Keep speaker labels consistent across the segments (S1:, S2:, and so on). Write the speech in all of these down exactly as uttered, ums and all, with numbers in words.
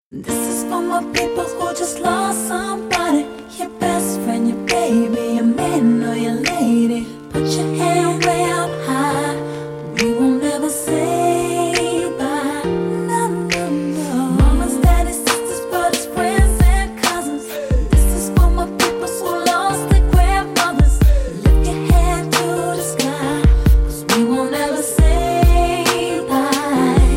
S1: This is for my people who just lost somebody. Your best friend, your baby, your man or your lady. Put your hand way out high. We won't ever say bye. No, no, no. Mamas, daddies, sisters, brothers, friends and cousins. This is for my people who lost their grandmothers. Lift your hand to the sky, 'cause we won't ever say bye.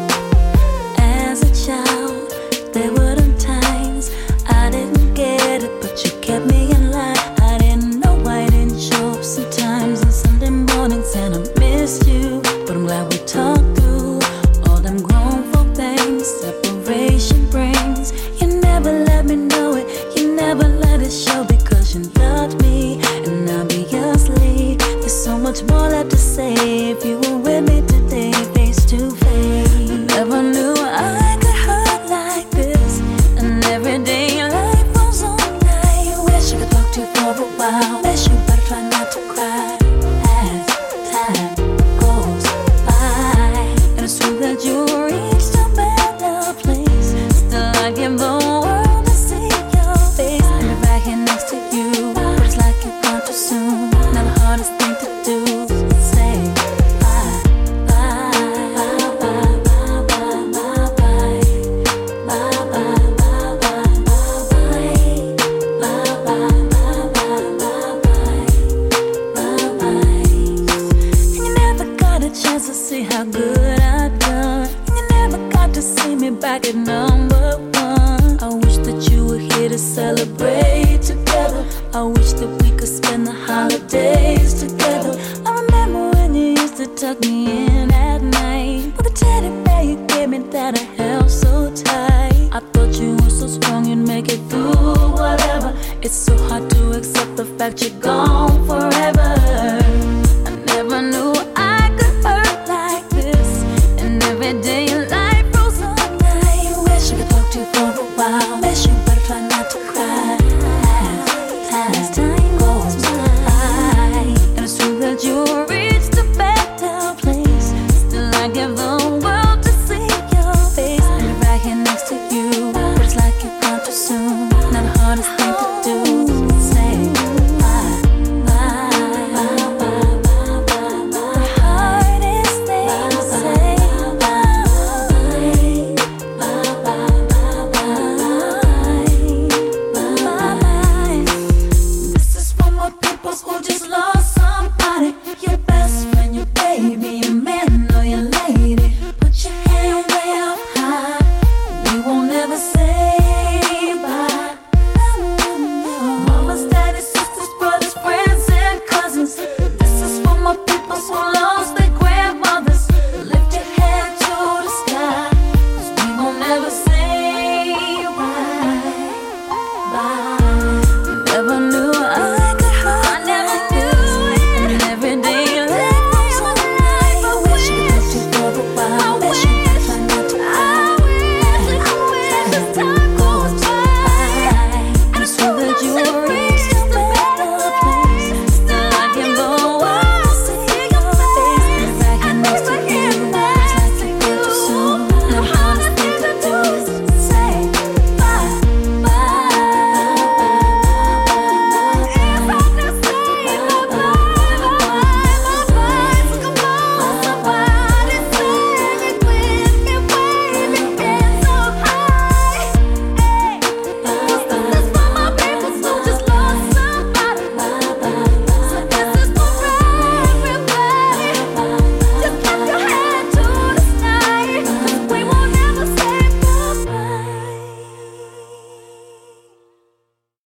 S1: As a child, there were them times I didn't get it, but you kept me in line. I didn't know I didn't show up sometimes on Sunday mornings, and I missed you. But I'm glad we talked through all them grown folk things separation brings. You never let me know it, you never let it show, because you loved me and obviously there's so much more left to say. If you were with me today, face to face, never knew I could hurt like this. And every day life goes on. I wish I could talk to you for a while. Wish you better try not to cry as time goes by. And it's true that you reached a better place. Still I give the world to see your face. I'm right here next to you, but it's like you're gone too soon. Now the hardest thing to do is say bye, bye, bye, bye, bye, bye, bye, bye. Bye bye bye bye bye bye bye bye bye bye bye. And you never got a chance to see how good I done. And you never got to see me back at number one. I wish that you were here to celebrate together. I wish that we could spend the holidays together. I remember when you used to tuck me in at night with a teddy bear you gave me that I held so tight. I thought you were so strong you'd make it through whatever. It's so hard to accept the fact you're gone forever. I never knew I could hurt like this. And every day your life rolls on. I wish I could talk to you for a while. Wish you